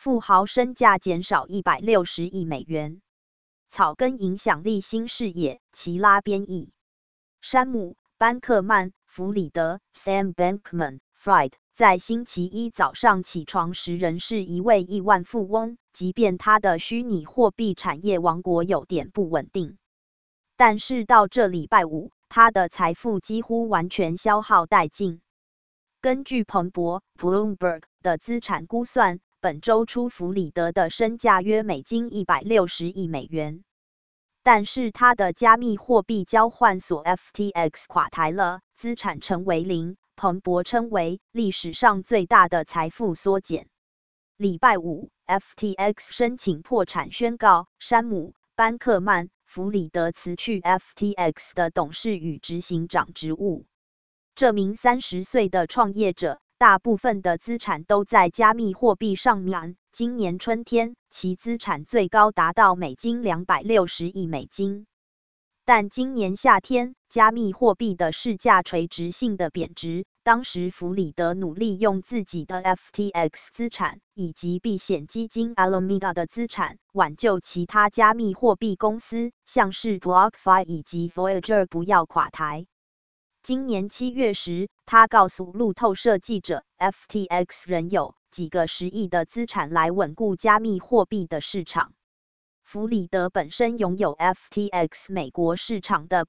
富豪身价减少160亿美元。草根影响力新事业，齐拉编译。山姆·班克曼、弗里德 （Sam Bankman-Fried） 在星期一早上起床时仍是一位亿万富翁，即便他的虚拟货币产业王国有点不稳定。但是到这礼拜五，他的财富几乎完全消耗殆尽。根据彭博 （Bloomberg） 的资产估算，本周初弗里德的身价约美金160亿美元。但是他的加密货币交换所 FTX 垮台了，资产成为零，彭博称为历史上最大的财富缩减。礼拜五 ，FTX 申请破产宣告，山姆·班克曼、弗里德辞去 FTX 的董事与执行长职务。这名30岁的创业者，大部分的资产都在加密货币上面。今年春天，其资产最高达到美金260亿美金。但今年夏天，加密货币的市价垂直性的贬值。当时弗里德努力用自己的 FTX 资产以及避险基金 Alameda 的资产挽救其他加密货币公司，像是 BlockFi 以及 Voyager 不要垮台。今年7月时，他告诉路透社记者 ，FTX 仍有几个10亿的资产来稳固加密货币的市场。弗里德本身拥有 FTX 美国市场的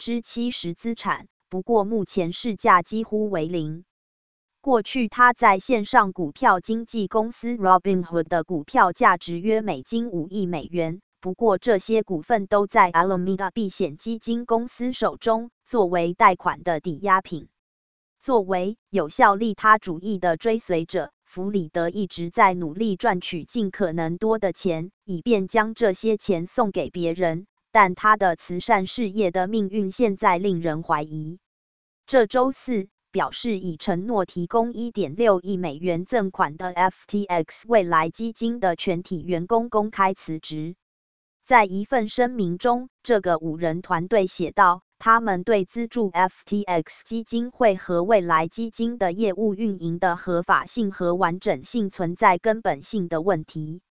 70%资产，不过目前市价几乎为零。过去他在线上股票经纪公司 Robinhood 的股票价值约美金5亿美元。不过这些股份都在 Alameda 避险基金公司手中，作为贷款的抵押品。作为有效利他主义的追随者，弗里德一直在努力赚取尽可能多的钱，以便将这些钱送给别人。但他的慈善事业的命运现在令人怀疑。这周四，表示已承诺提供 1.6 亿美元赠款的 FTX 未来基金的全体员工公开辞职。在一份声明中，这个5人团队写道，他们对资助 FTX 基金会和未来基金的业务运营的合法性和完整性存在根本性的问题。